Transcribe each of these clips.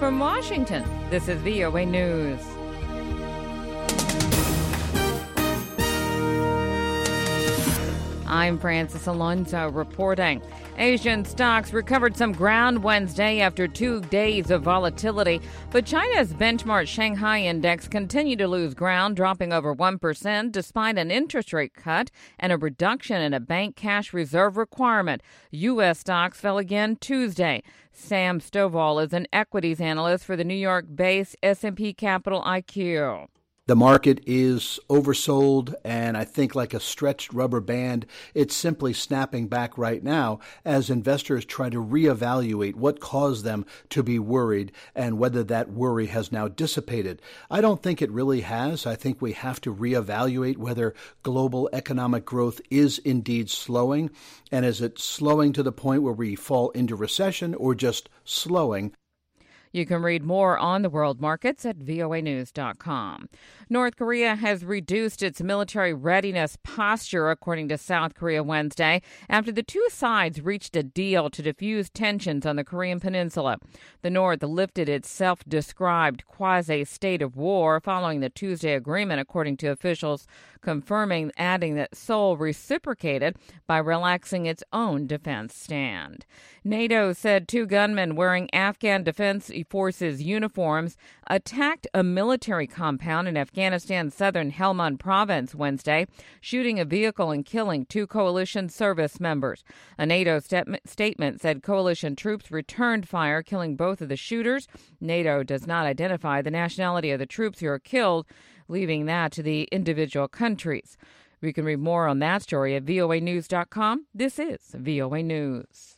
from Washington, this is VOA News. I'm Francis Alonso reporting. Asian stocks recovered some ground Wednesday after 2 days of volatility, but China's benchmark Shanghai index continued to lose ground, dropping over 1% despite an interest rate cut and a reduction in a bank cash reserve requirement. U.S. stocks fell again Tuesday. Sam Stovall is an equities analyst for the New York-based S&P Capital IQ. The market is oversold, and I think like a stretched rubber band, it's simply snapping back right now as investors try to reevaluate what caused them to be worried and whether that worry has now dissipated. I don't think it really has. I think we have to reevaluate whether global economic growth is indeed slowing, and is it slowing to the point where we fall into recession or just slowing? You can read more on the world markets at voanews.com. North Korea has reduced its military readiness posture, according to South Korea Wednesday, after the two sides reached a deal to diffuse tensions on the Korean peninsula. The North lifted its self-described quasi-state of war following the Tuesday agreement, according to officials, adding that Seoul reciprocated by relaxing its own defense stand. NATO said 2 gunmen wearing Afghan Defense Forces uniforms attacked a military compound in Afghanistan's southern Helmand province Wednesday, shooting a vehicle and killing 2 coalition service members. A NATO statement said coalition troops returned fire, killing both of the shooters. NATO does not identify the nationality of the troops who are killed, leaving that to the individual countries. We can read more on that story at voanews.com. This is VOA News.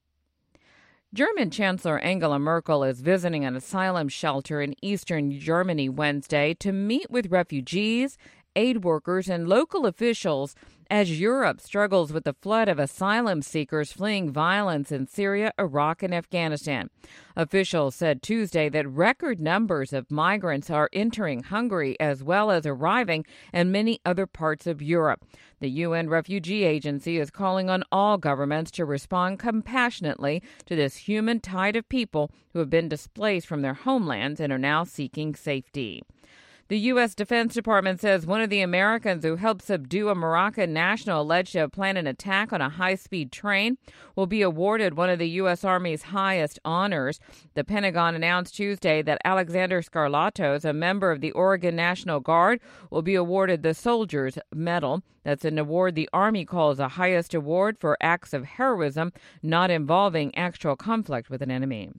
German Chancellor Angela Merkel is visiting an asylum shelter in eastern Germany Wednesday to meet with refugees, aid workers, and local officials as Europe struggles with the flood of asylum seekers fleeing violence in Syria, Iraq, and Afghanistan. Officials said Tuesday that record numbers of migrants are entering Hungary as well as arriving in many other parts of Europe. The UN Refugee Agency is calling on all governments to respond compassionately to this human tide of people who have been displaced from their homelands and are now seeking safety. The U.S. Defense Department says one of the Americans who helped subdue a Moroccan national alleged to have planned an attack on a high-speed train will be awarded one of the U.S. Army's highest honors. The Pentagon announced Tuesday that Alexander Skarlatos, a member of the Oregon National Guard, will be awarded the Soldier's Medal. That's an award the Army calls the highest award for acts of heroism not involving actual conflict with an enemy.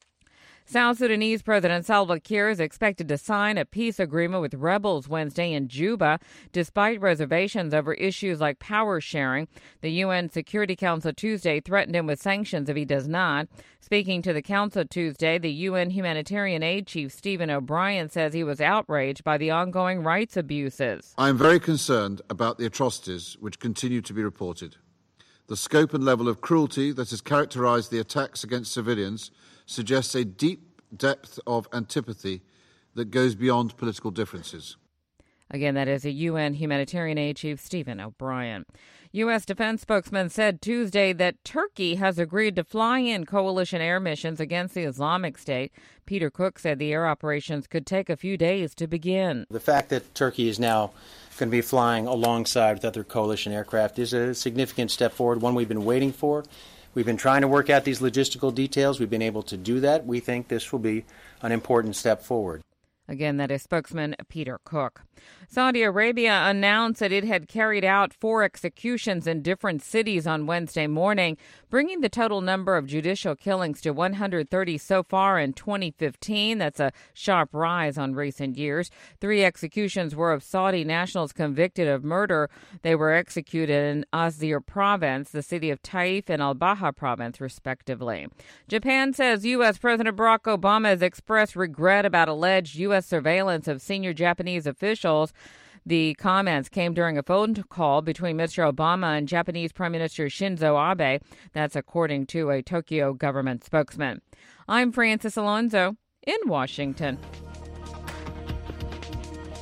South Sudanese President Salva Kiir is expected to sign a peace agreement with rebels Wednesday in Juba, despite reservations over issues like power sharing. The UN Security Council Tuesday threatened him with sanctions if he does not. Speaking to the council Tuesday, the UN humanitarian aid chief Stephen O'Brien says he was outraged by the ongoing rights abuses. I am very concerned about the atrocities which continue to be reported. The scope and level of cruelty that has characterized the attacks against civilians suggests a deep depth of antipathy that goes beyond political differences. Again, that is a UN humanitarian aid chief, Stephen O'Brien. U.S. defense spokesman said Tuesday that Turkey has agreed to fly in coalition air missions against the Islamic State. Peter Cook said the air operations could take a few days to begin. The fact that Turkey is now going to be flying alongside with other coalition aircraft is a significant step forward, one we've been waiting for. We've been trying to work out these logistical details. We've been able to do that. We think this will be an important step forward. Again, that is spokesman Peter Cook. Saudi Arabia announced that it had carried out 4 executions in different cities on Wednesday morning, bringing the total number of judicial killings to 130 so far in 2015. That's a sharp rise on recent years. 3 executions were of Saudi nationals convicted of murder. They were executed in Azir province, the city of Taif, and Al-Baha province, respectively. Japan says U.S. President Barack Obama has expressed regret about alleged U.S. surveillance of senior Japanese officials. The comments came during a phone call between Mr. Obama and Japanese Prime Minister Shinzo Abe. That's according to a Tokyo government spokesman. I'm Francis Alonso in Washington.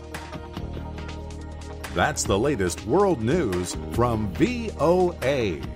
That's the latest world news from VOA.